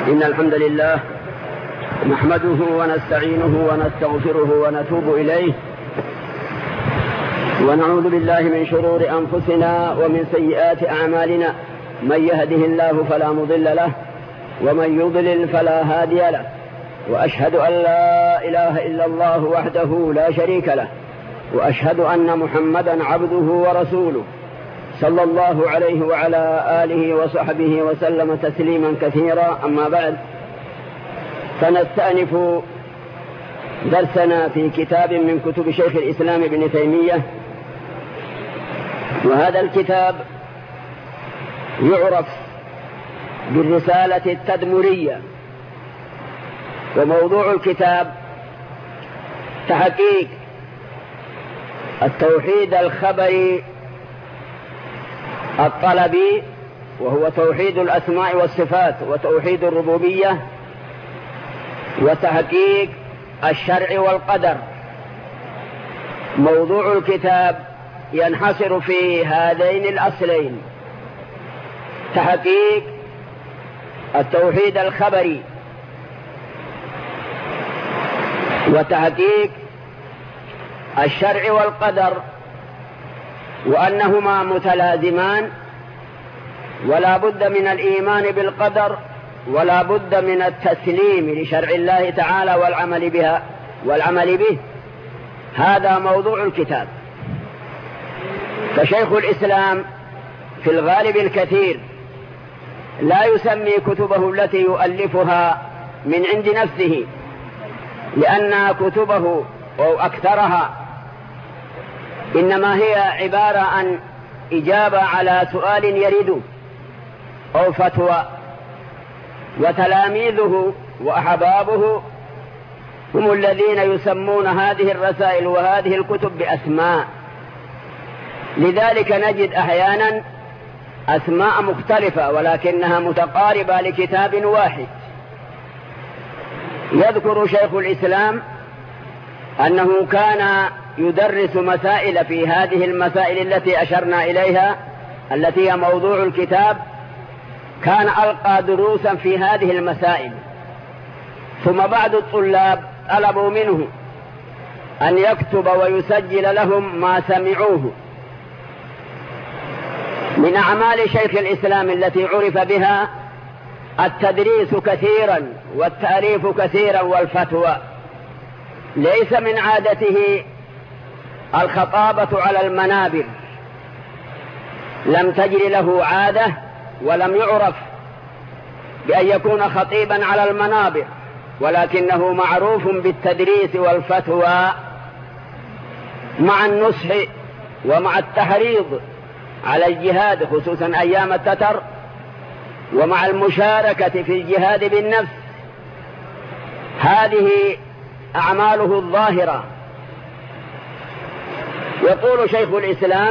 إن الحمد لله نحمده ونستعينه ونستغفره ونتوب إليه، ونعوذ بالله من شرور أنفسنا ومن سيئات أعمالنا. من يهده الله فلا مضل له، ومن يضلل فلا هادي له، وأشهد أن لا إله إلا الله وحده لا شريك له، وأشهد أن محمدا عبده ورسوله صلى الله عليه وعلى آله وصحبه وسلم تسليما كثيرا. أما بعد، فنستأنف درسنا في كتاب من كتب شيخ الإسلام ابن تيمية، وهذا الكتاب يعرف بالرسالة التدمرية. وموضوع الكتاب تحقيق التوحيد الخبري الطلبي، وهو توحيد الأسماء والصفات وتوحيد الربوبية، وتحقيق الشرع والقدر. موضوع الكتاب ينحصر في هذين الأصلين: تحقيق التوحيد الخبري وتحقيق الشرع والقدر، وأنهما متلازمان، ولا بد من الإيمان بالقدر، ولا بد من التسليم لشرع الله تعالى والعمل به. هذا موضوع الكتاب. فشيخ الإسلام في الغالب الكثير لا يسمي كتبه التي يؤلفها من عند نفسه، لأن كتبه أو أكثرها إنما هي عبارة عن إجابة على سؤال يرد أو فتوى، وتلاميذه وأحبابه هم الذين يسمون هذه الرسائل وهذه الكتب بأسماء. لذلك نجد أحيانا أسماء مختلفة ولكنها متقاربة لكتاب واحد. يذكر شيخ الإسلام أنه كان يدرس مسائل في هذه المسائل التي أشرنا إليها، التي هي موضوع الكتاب. كان ألقى دروسا في هذه المسائل، ثم بعض الطلاب طلبوا منه أن يكتب ويسجل لهم ما سمعوه. من أعمال شيخ الإسلام التي عرف بها التدريس كثيرا والتأليف كثيرا والفتوى. ليس من عادته الخطابة على المنابر، لم تجر له عادة، ولم يعرف بأن يكون خطيبا على المنابر، ولكنه معروف بالتدريس والفتوى مع النصح ومع التحريض على الجهاد، خصوصا أيام التتر، ومع المشاركة في الجهاد بالنفس. هذه أعماله الظاهرة. يقول شيخ الإسلام: